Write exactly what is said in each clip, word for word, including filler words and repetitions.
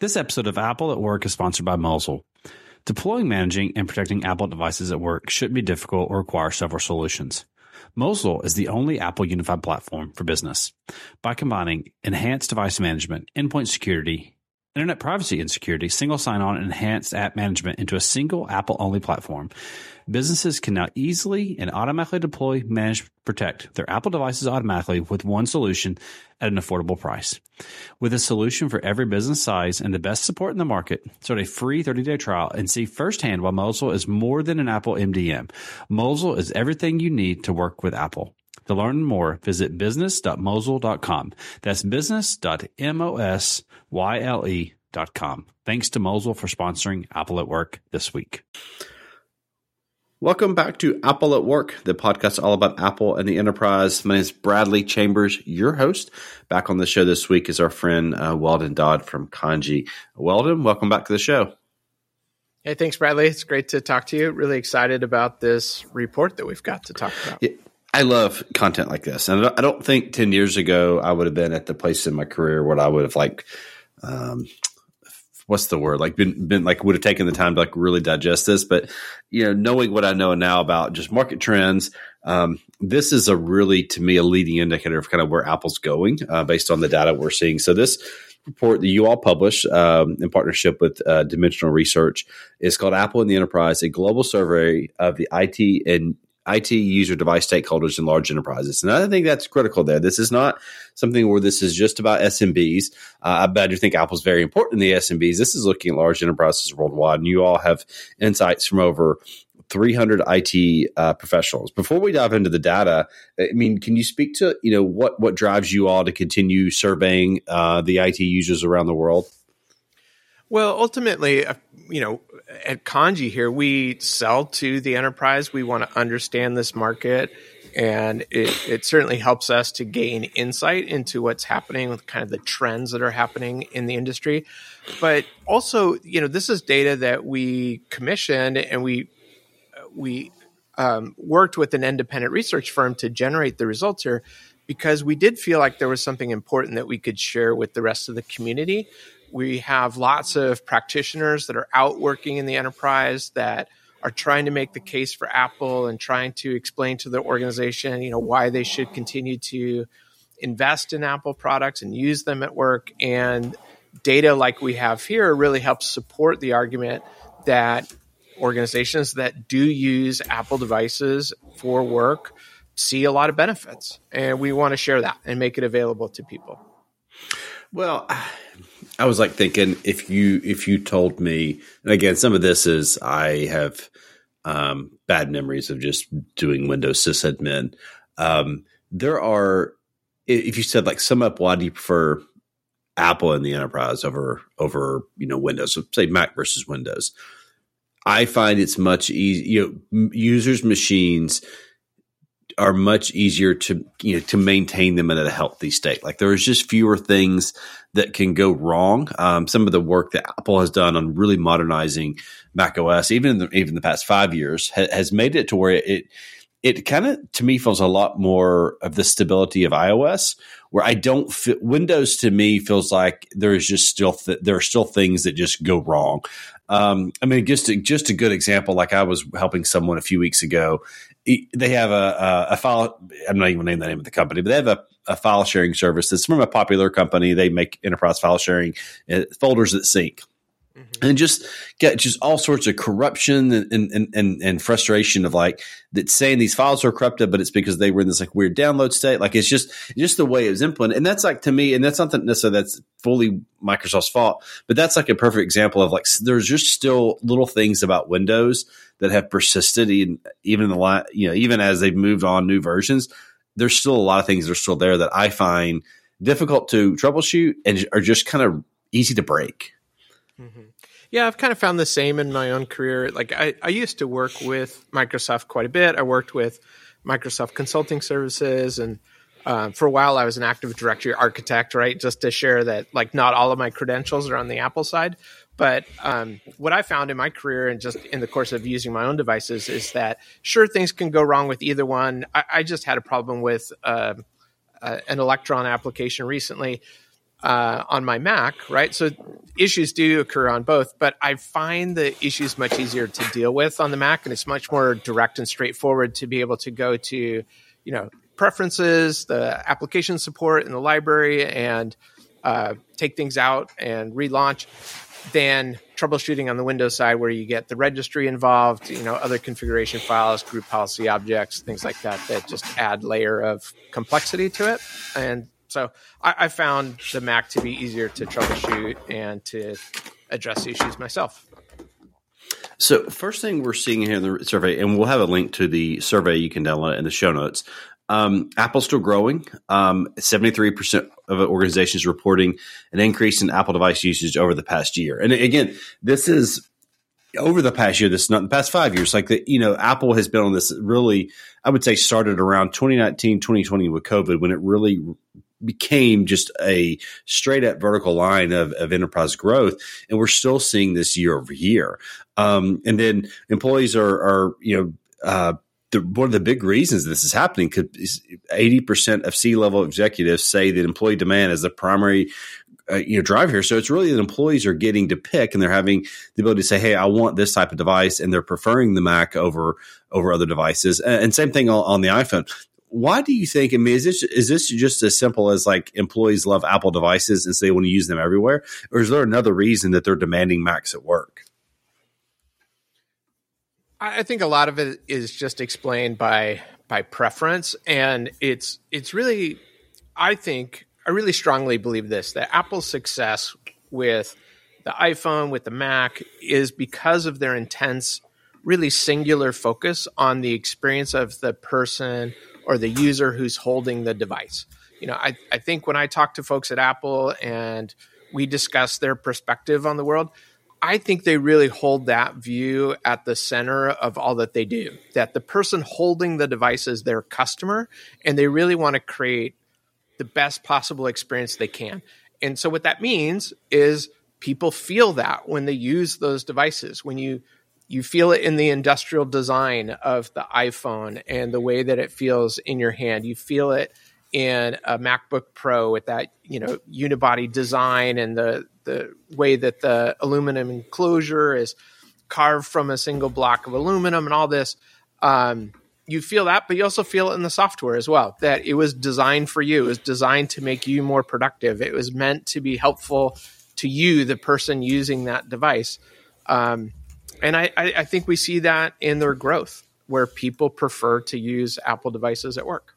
This episode of Apple at Work is sponsored by Mosel. Deploying, managing, and protecting Apple devices at work shouldn't be difficult or require several solutions. Mosel is the only Apple unified platform for business. By combining enhanced device management, endpoint security, internet privacy and security, single sign-on, and enhanced app management into a single Apple-only platform, businesses can now easily and automatically deploy, manage, protect their Apple devices automatically with one solution at an affordable price. With a solution for every business size and the best support in the market, start a free thirty-day trial and see firsthand why Mosel is more than an Apple M D M. Mosel is everything you need to work with Apple. To learn more, visit business dot mosel dot com. That's business dot mosyle dot com. Thanks to Mosel for sponsoring Apple at Work this week. Welcome back to Apple at Work, the podcast all about Apple and the enterprise. My name is Bradley Chambers, your host. Back on the show this week is our friend uh, Weldon Dodd from Conji. Weldon, welcome back to the show. Hey, thanks, Bradley. It's great to talk to you. Really excited about this report that we've got to talk about. Yeah, I love content like this. And I don't think ten years ago I would have been at the place in my career where I would have like um, – what's the word? Like been, been like would have taken the time to like really digest this, but you know, knowing what I know now about just market trends, um, this is a really, to me, a leading indicator of kind of where Apple's going, uh, based on the data we're seeing. So this report that you all published, um, in partnership with, uh, Dimensional Research is called Apple and the Enterprise, a global survey of the I T and I T user device stakeholders in large enterprises. And I think that's critical there. This is not something where this is just about S M Bs. Uh, but I do think Apple's very important in the S M Bs. This is looking at large enterprises worldwide. And you all have insights from over three hundred I T uh, professionals. Before we dive into the data, I mean, can you speak to, you know, what, what drives you all to continue surveying uh, the I T users around the world? Well, ultimately, uh, you know, at Conji here, we sell to the enterprise. We want to understand this market, and it, it certainly helps us to gain insight into what's happening with kind of the trends that are happening in the industry. But also, you know, this is data that we commissioned, and we we um, worked with an independent research firm to generate the results here, because we did feel like there was something important that we could share with the rest of the community. We have lots of practitioners that are out working in the enterprise that are trying to make the case for Apple and trying to explain to their organization, you know, why they should continue to invest in Apple products and use them at work. And data like we have here really helps support the argument that organizations that do use Apple devices for work see a lot of benefits. And we want to share that and make it available to people. Well, I was like thinking if you if you told me, and again, some of this is I have um, bad memories of just doing Windows sysadmin. Um, there are, if you said like sum up, why do you prefer Apple in the enterprise over over you know Windows? So say Mac versus Windows. I find it's much easier. You know, users' machines are much easier to, you know, to maintain them in a healthy state. Like there's just fewer things that can go wrong. Um, some of the work that Apple has done on really modernizing macOS, even in the, even the past five years, ha- has made it to where it, it kind of, to me, feels a lot more of the stability of iOS, where I don't feel Windows to me feels like there's just still, th- there are still things that just go wrong. Um, I mean, just a, just a good example, like I was helping someone a few weeks ago. They have a, a, a file. I'm not even going to name the name of the company, but they have a, a file sharing service that's from a popular company. They make enterprise file sharing uh, folders that sync. Mm-hmm. And just get just all sorts of corruption and, and, and, and frustration of like that saying these files are corrupted, but it's because they were in this like weird download state. Like it's just, just the way it was implemented. And that's like, to me, and that's not necessarily that's fully Microsoft's fault, but that's like a perfect example of like, there's just still little things about Windows that have persisted in, even in the last, you know, even as they've moved on new versions, there's still a lot of things that are still there that I find difficult to troubleshoot and are just kind of easy to break. Mm-hmm. Yeah, I've kind of found the same in my own career. Like I, I used to work with Microsoft quite a bit. I worked with Microsoft Consulting Services, and um, for a while I was an Active Directory architect, right? Just to share that, like, not all of my credentials are on the Apple side. But um, what I found in my career and just in the course of using my own devices is that, sure, things can go wrong with either one. I, I just had a problem with uh, uh, an Electron application recently. uh, on my Mac, right? So issues do occur on both, but I find the issues much easier to deal with on the Mac, and it's much more direct and straightforward to be able to go to, you know, preferences, the application support in the library, and uh, take things out and relaunch, than troubleshooting on the Windows side where you get the registry involved, you know, other configuration files, group policy objects, things like that, that just add layer of complexity to it. And so I, I found the Mac to be easier to troubleshoot and to address issues myself. So first thing we're seeing here in the survey, and we'll have a link to the survey you can download in the show notes. Um, Apple's still growing. Um, seventy-three percent of organizations reporting an increase in Apple device usage over the past year. And again, this is over the past year. This is not the past five years. Like the, you know, Apple has been on this really, I would say started around twenty nineteen, twenty twenty with COVID, when it really became just a straight up vertical line of, of enterprise growth. And we're still seeing this year over year. Um, and then employees are, are, you know, uh, The, one of the big reasons this is happening is eighty percent of C-level executives say that employee demand is the primary uh, you know, drive here. So it's really that employees are getting to pick, and they're having the ability to say, hey, I want this type of device, and they're preferring the Mac over over other devices. And, and same thing on, on the iPhone. Why do you think, I mean, is this, is this just as simple as like employees love Apple devices and so they want to use them everywhere? Or is there another reason that they're demanding Macs at work? I think a lot of it is just explained by by preference, and it's it's really, I think, I really strongly believe this, that Apple's success with the iPhone, with the Mac, is because of their intense, really singular focus on the experience of the person or the user who's holding the device. You know, I, I think when I talk to folks at Apple and we discuss their perspective on the world, I think they really hold that view at the center of all that they do, that the person holding the device is their customer, and they really want to create the best possible experience they can. And so what that means is people feel that when they use those devices. When you you feel it in the industrial design of the iPhone and the way that it feels in your hand. You feel it in a MacBook Pro with that, you know, unibody design and the the way that the aluminum enclosure is carved from a single block of aluminum and all this. Um, you feel that, but you also feel it in the software as well, that it was designed for you. It was designed to make you more productive. It was meant to be helpful to you, the person using that device. Um, and I, I, I think we see that in their growth, where people prefer to use Apple devices at work.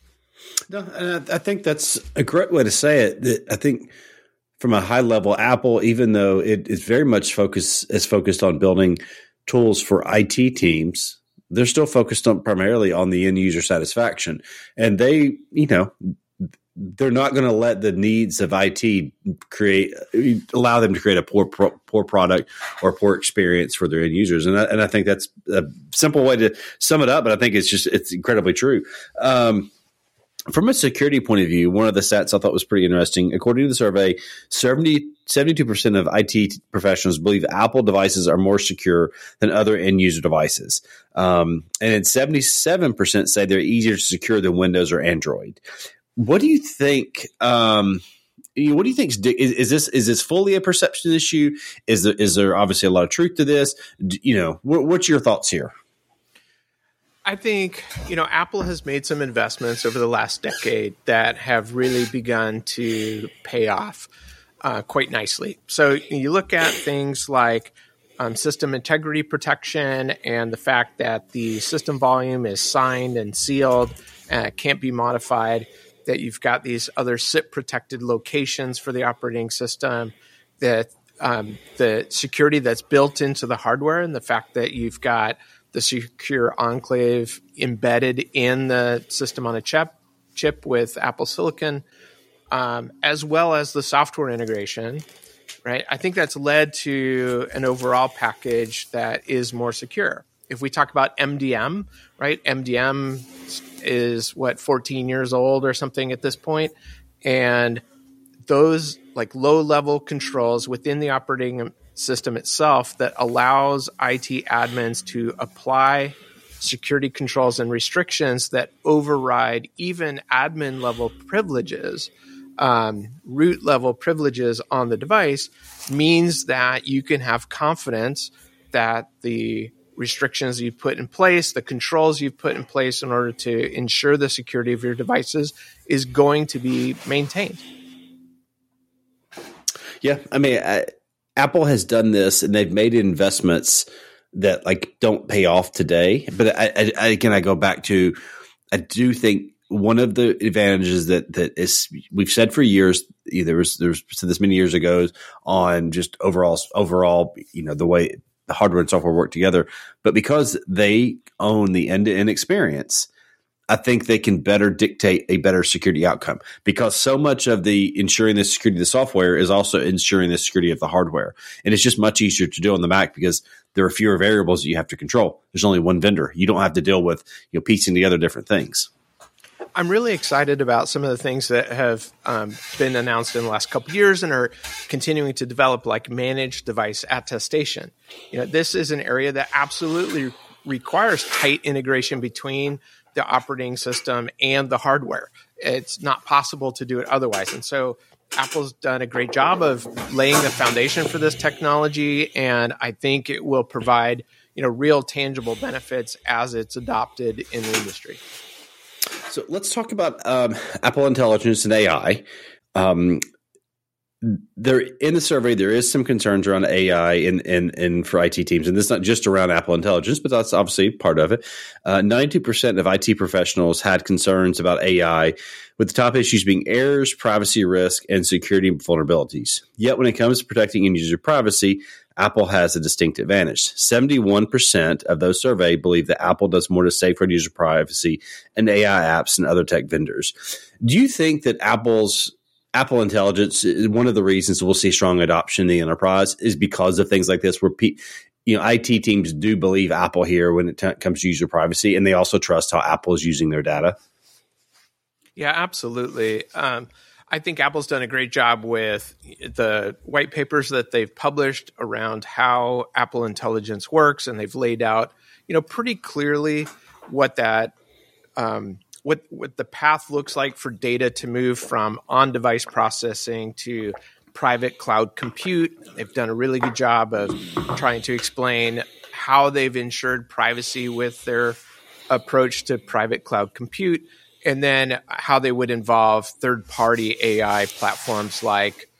No, and I, I think that's a great way to say it. That I think from a high level, Apple, even though it is very much focused is focused on building tools for I T teams, they're still focused on primarily on the end user satisfaction. And they, you know, they're not going to let the needs of I T create allow them to create a poor poor product or poor experience for their end users. And I, and I think that's a simple way to sum it up, but I think it's just it's incredibly true. Um, From a security point of view, one of the stats I thought was pretty interesting. According to the survey, seventy, seventy-two percent of I T professionals believe Apple devices are more secure than other end-user devices. Um, and seventy-seven percent say they're easier to secure than Windows or Android. What do you think um, what do you think? Is, is this is this fully a perception issue? Is there, is there obviously a lot of truth to this? Do, you know, what, what's your thoughts here? I think, you know, Apple has made some investments over the last decade that have really begun to pay off uh, quite nicely. So you look at things like um, system integrity protection and the fact that the system volume is signed and sealed and can't be modified, that you've got these other S I P-protected locations for the operating system, that um, the security that's built into the hardware, and the fact that you've got the secure enclave embedded in the system on a chip, chip with Apple Silicon, um, as well as the software integration, right? I think that's led to an overall package that is more secure. If we talk about M D M, right? M D M is, what, fourteen years old or something at this point. And those like low-level controls within the operating system itself that allows I T admins to apply security controls and restrictions that override even admin level privileges um, root level privileges on the device means that you can have confidence that the restrictions you put in place, the controls you've put in place in order to ensure the security of your devices is going to be maintained. Yeah, I mean, I, Apple has done this, and they've made investments that like don't pay off today. But I, I, again, I go back to, I do think one of the advantages that that is we've said for years, there was there was said this many years ago on just overall overall, you know, the way the hardware and software work together. But because they own the end to end experience, I think they can better dictate a better security outcome, because so much of the ensuring the security of the software is also ensuring the security of the hardware. And it's just much easier to do on the Mac because there are fewer variables that you have to control. There's only one vendor. You don't have to deal with, you know, piecing together different things. I'm really excited about some of the things that have um, been announced in the last couple of years and are continuing to develop, like managed device attestation. You know, this is an area that absolutely requires tight integration between the operating system and the hardware. It's not possible to do it otherwise. And so Apple's done a great job of laying the foundation for this technology, and I think it will provide, you know, real tangible benefits as it's adopted in the industry. So let's talk about um, Apple Intelligence and A I. Um, there in the survey, there is some concerns around A I in, in, in for I T teams, and this is not just around Apple Intelligence, but that's obviously part of it. Uh, ninety-two percent of I T professionals had concerns about A I, with the top issues being errors, privacy risk, and security vulnerabilities. Yet when it comes to protecting end user privacy, Apple has a distinct advantage. seventy-one percent of those surveyed believe that Apple does more to safeguard user privacy and A I apps than other tech vendors. Do you think that Apple's Apple Intelligence, one of the reasons we'll see strong adoption in the enterprise is because of things like this, where pe- you know I T teams do believe Apple here when it t- comes to user privacy, and they also trust how Apple is using their data? Yeah, absolutely. Um, I think Apple's done a great job with the white papers that they've published around how Apple Intelligence works, and they've laid out, you know, pretty clearly what that um, what what the path looks like for data to move from on-device processing to private cloud compute. They've done a really good job of trying to explain how they've ensured privacy with their approach to private cloud compute, and then how they would involve third-party A I platforms like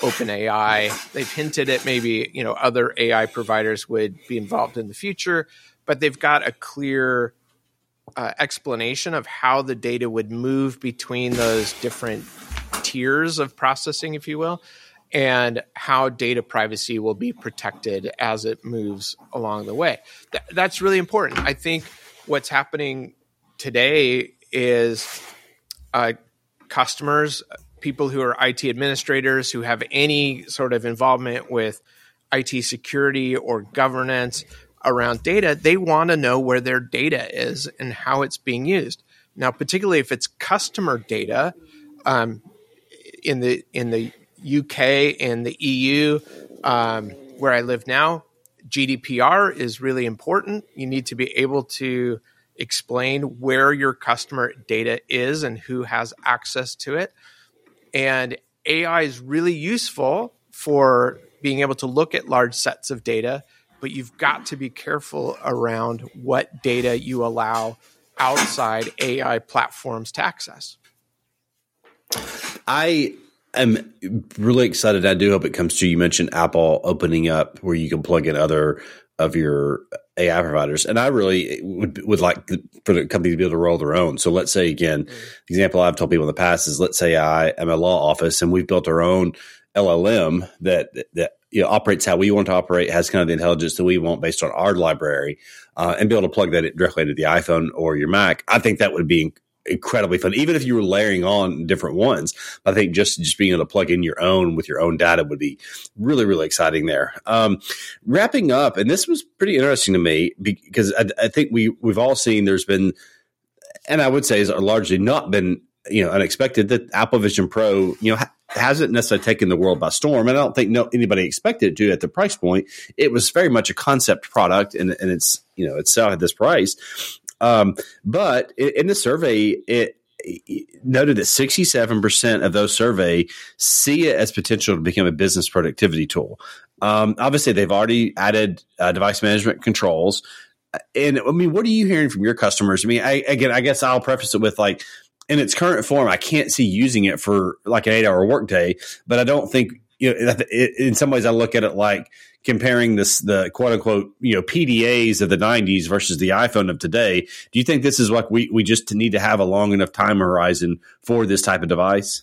OpenAI. They've hinted at maybe, you know, other A I providers would be involved in the future, but they've got a clear uh, explanation of how the data would move between those different tiers of processing, if you will, and how data privacy will be protected as it moves along the way. Th- that's really important. I think what's happening today is uh, customers, people who are I T administrators who have any sort of involvement with I T security or governance around data, they want to know where their data is and how it's being used. Now, particularly if it's customer data, um, in the in the U K and the E U, um, where I live now, G D P R is really important. You need to be able to explain where your customer data is and who has access to it. And A I is really useful for being able to look at large sets of data, but you've got to be careful around what data you allow outside A I platforms to access. I am really excited. I do hope it comes to, you mentioned Apple opening up where you can plug in other of your A I providers. And I really would would like for the company to be able to roll their own. So let's say, again, mm-hmm. the example I've told people in the past is, let's say I am a law office and we've built our own L L M that, that you know, operates how we want to operate, has kind of the intelligence that we want based on our library, uh, and be able to plug that directly into the iPhone or your Mac. I think that would be incredibly fun, even if you were layering on different ones. I think just, just being able to plug in your own with your own data would be really, really exciting there. Um, wrapping up, and this was pretty interesting to me because I, I think we, we've all seen there's been, and I would say has largely not been, you know, unexpected, that Apple Vision Pro, you know, ha- hasn't necessarily taken the world by storm. And I don't think no, anybody expected it to at the price point. It was very much a concept product, and, and it's, you know, it's set at this price. Um, but in, in the survey, it noted that sixty-seven percent of those surveyed see it as potential to become a business productivity tool. Um, obviously, they've already added uh, device management controls. And I mean, what are you hearing from your customers? I mean, I, again, I guess I'll preface it with like, in its current form, I can't see using it for like an eight hour workday, but I don't think, you know, it, in some ways I look at it like comparing this, the quote unquote, you know, P D As of the nineties versus the iPhone of today. Do you think this is like we, we just need to have a long enough time horizon for this type of device?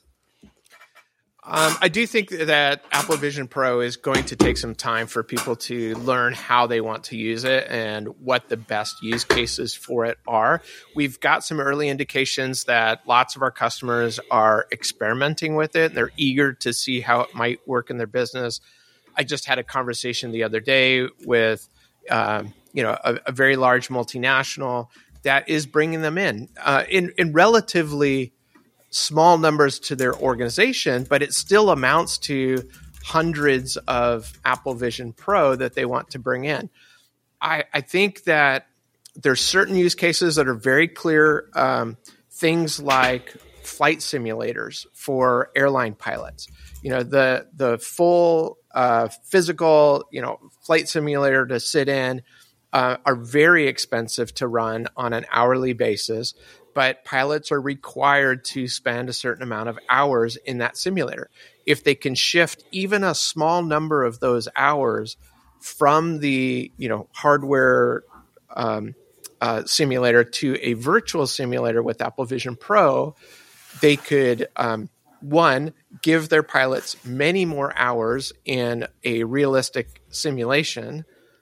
Um, I do think that Apple Vision Pro is going to take some time for people to learn how they want to use it and what the best use cases for it are. We've got some early indications that lots of our customers are experimenting with it. They're eager to see how it might work in their business. I just had a conversation the other day with, um, you know, a, a very large multinational that is bringing them in uh, in, in relatively small numbers to their organization, but it still amounts to hundreds of Apple Vision Pro that they want to bring in. I, I think that there's certain use cases that are very clear, um, things like flight simulators for airline pilots. You know, the the full uh, physical, you know, flight simulator to sit in uh, are very expensive to run on an hourly basis. But pilots are required to spend a certain amount of hours in that simulator. If they can shift even a small number of those hours from the, you know, hardware um, uh, simulator to a virtual simulator with Apple Vision Pro, they could, um, one, give their pilots many more hours in a realistic simulation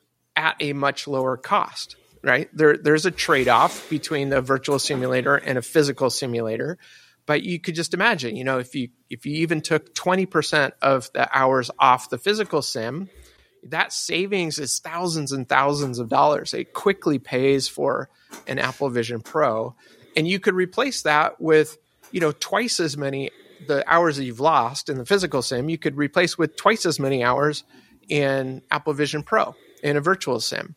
at a much lower cost. Right? There, there's a trade-off between the virtual simulator and a physical simulator, but you could just imagine, you know, if you if you even took twenty percent of the hours off the physical sim, that savings is thousands and thousands of dollars. It quickly pays for an Apple Vision Pro, and you could replace that with, you know, twice as many the hours that you've lost in the physical sim. You could replace with twice as many hours in Apple Vision Pro in a virtual sim.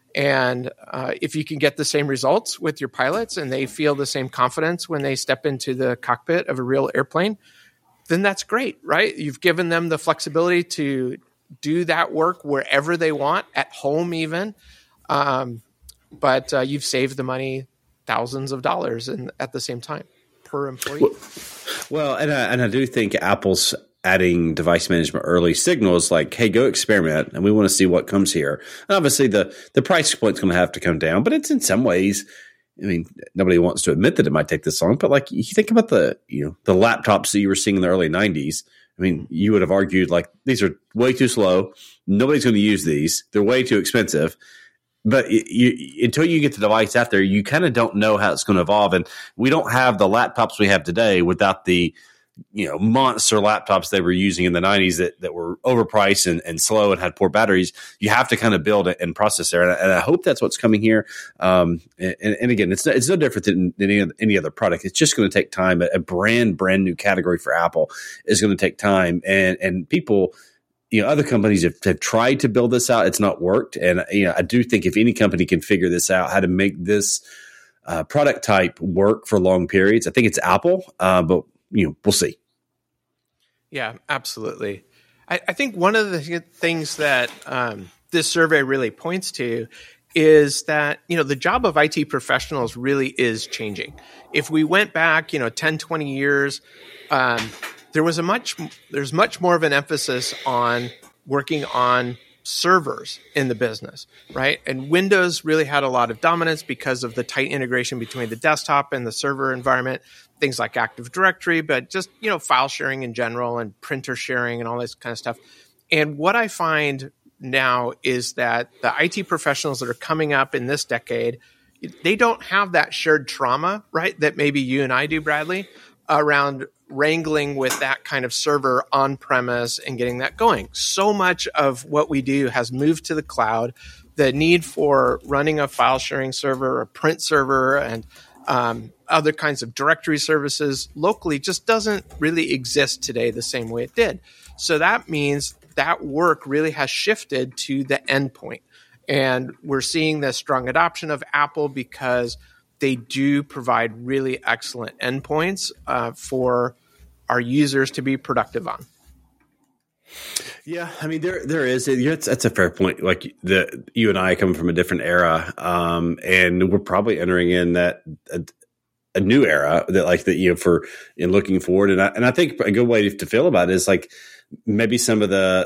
And uh, if you can get the same results with your pilots and they feel the same confidence when they step into the cockpit of a real airplane, then that's great, right? You've given them the flexibility to do that work wherever they want, at home even. Um, but uh, you've saved the money thousands of dollars in, at the same time per employee. Well, well and, I, and I do think Apple's adding device management early signals like, hey, go experiment, and we want to see what comes here. And obviously, the, the price point's going to have to come down, but it's in some ways, I mean, nobody wants to admit that it might take this long, but like you think about the, you know, the laptops that you were seeing in the early nineties. I mean, you would have argued like these are way too slow. Nobody's going to use these. They're way too expensive. But you, you, until you get the device out there, you kind of don't know how it's going to evolve. And we don't have the laptops we have today without the, you know, monster laptops they were using in the nineties that, that were overpriced and, and slow and had poor batteries. You have to kind of build it and process there. And I, and I hope that's what's coming here. Um, and, and again, it's no, it's no different than, than any, any other product. It's just going to take time. A, a brand, brand new category for Apple is going to take time. And, and people, you know, other companies have, have tried to build this out. It's not worked. And, you know, I do think if any company can figure this out, how to make this uh, product type work for long periods, I think it's Apple. Uh, but, you know, we'll see. Yeah, absolutely. I, I think one of the things that um, this survey really points to is that, you know, the job of I T professionals really is changing. If we went back, you know, ten, twenty years, um, there was a much, there's much more of an emphasis on working on servers in the business, right? And Windows really had a lot of dominance because of the tight integration between the desktop and the server environment, things like Active Directory, but just, you know, file sharing in general and printer sharing and all this kind of stuff. And what I find now is that the I T professionals that are coming up in this decade, they don't have that shared trauma, right? That maybe you and I do, Bradley, around wrangling with that kind of server on premise and getting that going. So much of what we do has moved to the cloud. The need for running a file sharing server, a print server, and um, other kinds of directory services locally just doesn't really exist today the same way it did. So that means that work really has shifted to the endpoint. And we're seeing the strong adoption of Apple because they do provide really excellent endpoints uh, for our users to be productive on. Yeah, I mean, there there is. It's, that's a fair point. Like the you and I come from a different era, um, and we're probably entering in that a, a new era that, like that, you know, for in looking forward. And I and I think a good way to feel about it is like maybe some of the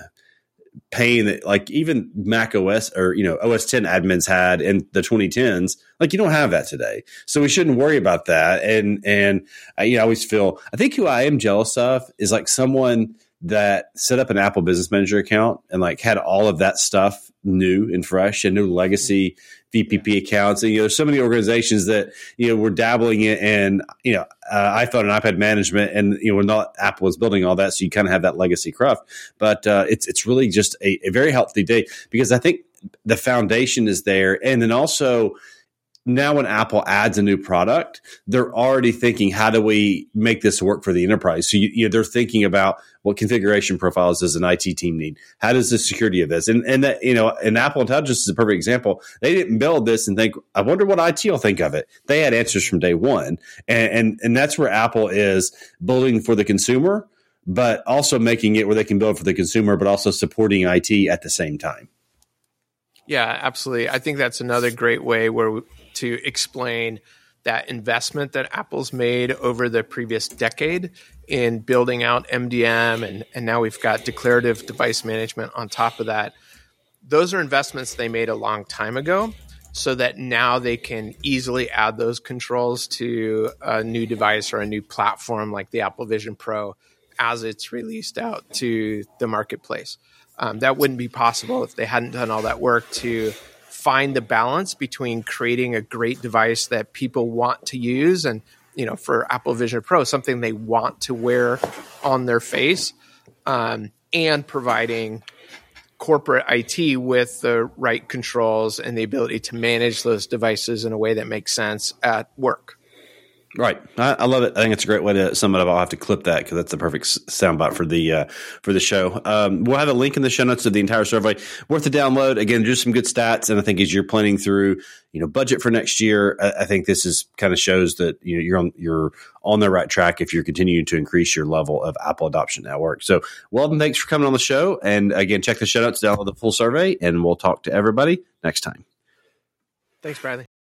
pain that like even Mac O S or, you know, O S ten admins had in the twenty tens, like you don't have that today. So we shouldn't worry about that. And, and I, you know, I always feel, I think who I am jealous of is like someone that set up an Apple Business Manager account and like had all of that stuff new and fresh and new legacy V P P accounts. And, you know, there's so many organizations that, you know, were dabbling in, in you know, uh, iPhone and iPad management, and, you know, we're not, Apple was building all that. So you kind of have that legacy cruft, but uh, it's, it's really just a, a very healthy day because I think the foundation is there. And then also, now when Apple adds a new product, they're already thinking, how do we make this work for the enterprise? So you, you know, they're thinking about what configuration profiles does an I T team need? How does the security of this? And, and that, you know, and Apple Intelligence is a perfect example. They didn't build this and think, I wonder what I T will think of it. They had answers from day one. And, and, and that's where Apple is building for the consumer, but also making it where they can build for the consumer, but also supporting I T at the same time. Yeah, absolutely. I think that's another great way where we, to explain that investment that Apple's made over the previous decade in building out M D M, and, and now we've got declarative device management on top of that. Those are investments they made a long time ago so that now they can easily add those controls to a new device or a new platform like the Apple Vision Pro as it's released out to the marketplace. Um, that wouldn't be possible if they hadn't done all that work to find the balance between creating a great device that people want to use and, you know, for Apple Vision Pro, something they want to wear on their face, um, and providing corporate I T with the right controls and the ability to manage those devices in a way that makes sense at work. Right. I, I love it. I think it's a great way to sum it up. I'll have to clip that because that's the perfect soundbite for the uh, for the show. Um, we'll have a link in the show notes of the entire survey. Worth a download. Again, just some good stats. And I think as you're planning through, you know, budget for next year, I, I think this is kind of shows that, you know, you're on you're on the right track if you're continuing to increase your level of Apple adoption network. So, Weldon, thanks for coming on the show. And again, check the show notes, download the full survey, and we'll talk to everybody next time. Thanks, Bradley.